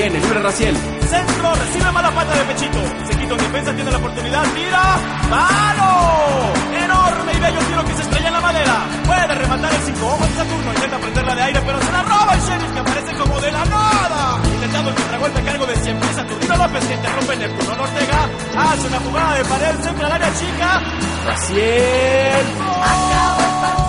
Viene, libre Raciel. Centro, recibe mala pata de pechito. Se quita en defensa, tiene la oportunidad, tira. ¡Palo! Enorme y bello tiro que se estrella en la madera. Puede rematar el 5 ojos de Saturno. Intenta prenderla de aire, pero se la roba el Sheriff, que aparece como de la nada. Intentando el contragolpe a cargo de 100 pies. Saturnino López, que interrumpe Neptuno Ortega. Hace una jugada de pared, centro al área chica. Raciel. Acabó el partido.